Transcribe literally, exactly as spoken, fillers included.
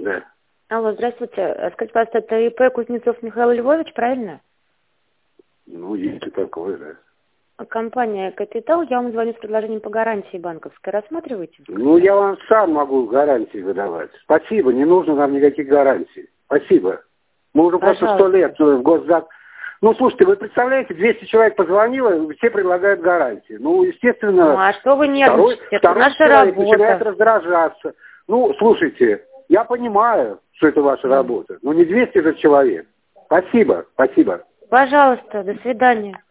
Да. Алло, здравствуйте. Скажите, пожалуйста, это ИП Кузнецов Михаил Львович, правильно? Ну, есть и такое, да. Компания «Капитал». Я вам звоню с предложением по гарантии банковской. Рассматриваете? Ну, я вам сам могу гарантии выдавать. Спасибо, не нужно нам никаких гарантий. Спасибо. Мы уже Пожалуйста. просто сто лет в госзак... Ну, слушайте, вы представляете, двести человек позвонило, все предлагают гарантии. Ну, естественно... Ну, а что вы нервничаете? Второй, Это второй наша человек работа. начинает раздражаться. Ну, слушайте, я понимаю, что это ваша работа. Но не двести же человек. Спасибо, спасибо. Пожалуйста, до свидания.